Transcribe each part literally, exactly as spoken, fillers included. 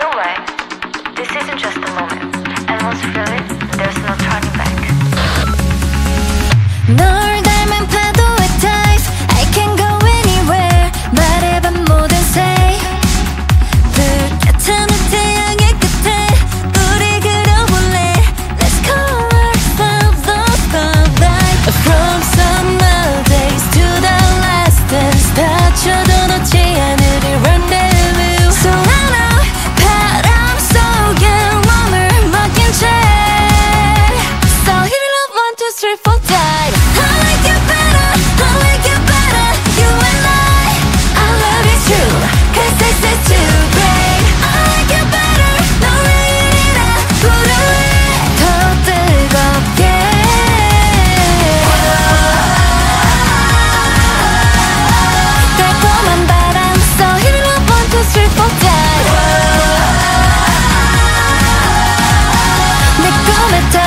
know what? This isn't just a moment. And once you feel it, there's no turning back. 널 닮은 파도의 type I can go anywhere 말해봐 모든 say 불같은 태양의 끝에 우리 그려볼래 Let's call ourselves the spotlight From summer days to the last dance 다쳐도 놓지 않을 이 rendezvous So I know 바람 속에 몸을 맡긴 채 So hit it up one two three four time I like you better, I like you better You and I, I love you true Cause this is too great I like you better 너를 이리라 부를래 더 뜨겁게 달콤한 바람 So hit it up one two three four time 내 꿈에 더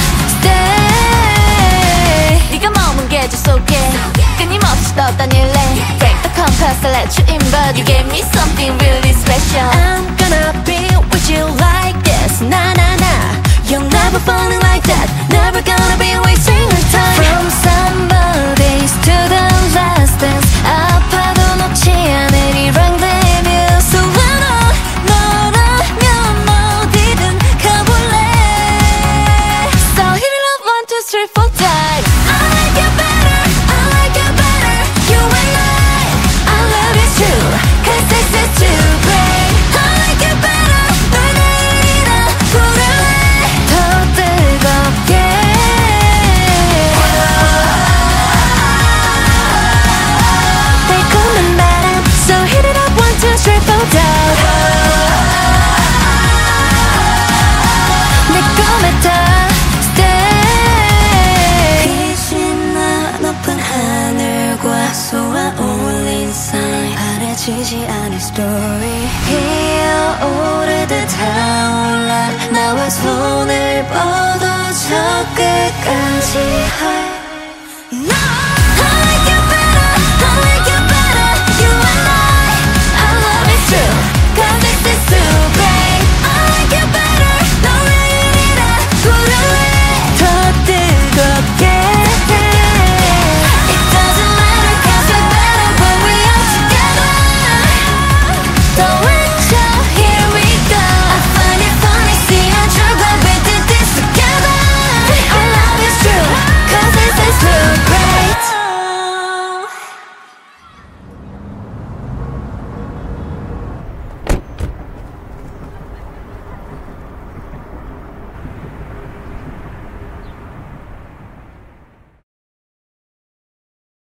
stay 네가 머문 계절 속에 끊임없이 떠다닐래 Break the compass, I let you in But you gave me something really special I'm gonna be with you like this Na na na You're never falling like that Never gonna be wasting your time From summer days to the last dance 아파도 놓지 않을 이 rendezvous So run on 너라면 어디든 가볼래 So hit it up one two three four time I like you better, I like you better You and I, I love you true Cause this is too great I like you better 널 내일이라 부를래 더 뜨겁게 달콤한 바람 So hit it up one two three four down 내 꿈에 더 stay 빛이 나 높은 하늘과 쏘아올린 sign 바래지지 않을 story 피어오르듯 타올라 나와 손을 뻗어 저 끝까지